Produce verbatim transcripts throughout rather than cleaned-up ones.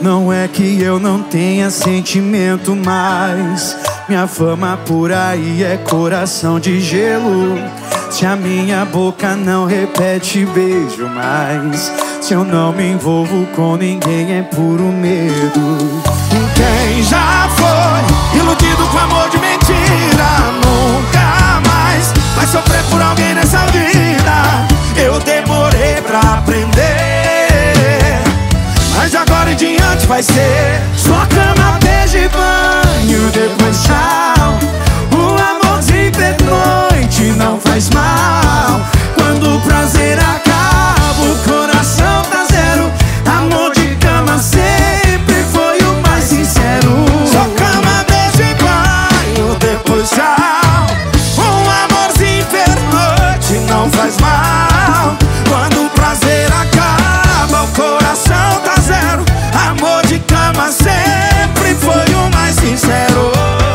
Não é que eu não tenha sentimento mais, minha fama por aí é coração de gelo. Se a minha boca não repete beijo mais, se eu não me envolvo com ninguém é puro medo. Quem já foi iludido com amor de mentira nunca mais vai sofrer por alguém nessa vida. Eu demorei pra aprender, mas agora em diante vai ser só cama, beijo e banho, depois tchau. Um amorzinho pernoite não faz mal. Quando o prazer acaba, o coração tá zero. Amor de cama sempre foi o mais sincero. Só cama, beijo e banho, depois tchau. Um amorzinho pernoite não faz mal. Quando o prazer acaba, o coração tá zero. Amor de cama sempre foi o mais sincero.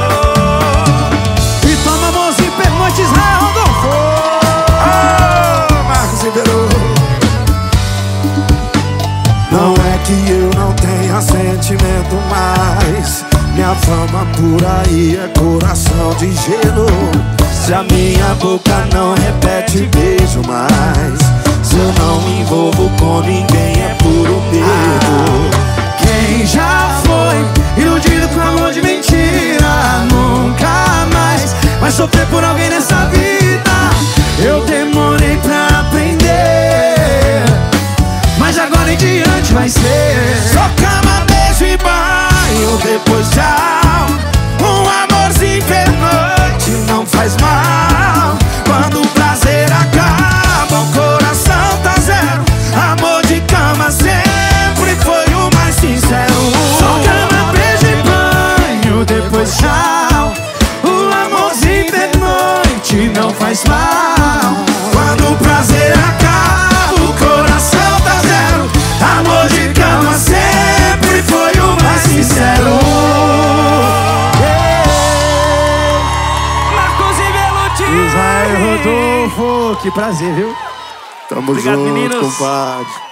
E toma amorzinho pernoite, Israel Rodolfo. Oh, Marcos Ribeiro. Não é que eu não tenha sentimento mais, minha fama por aí é coração de gelo. Se a minha boca não repete beijo mais, se eu não me envolvo com ninguém é puro medo. Quem já foi iludido com amor de mentira nunca mais vai sofrer por alguém nessa vida. Eu demorei pra aprender, mas agora em diante vai ser só cama, beijo e banho, depois tchau. Um amorzinho pernoite não faz mal. Quando o prazer acaba, o coração tá zero. Amor de cama sempre foi o mais sincero. só cama, beijo e banho, depois tchau. O amorzinho pernoite não faz mal. Quando o prazer acaba, o coração tá zero. Amor de cama sempre foi o mais sincero. Marcos Ribeiro, Israel Rodolfo, que prazer, viu? Tamo Obrigado, junto, meninos. compadre.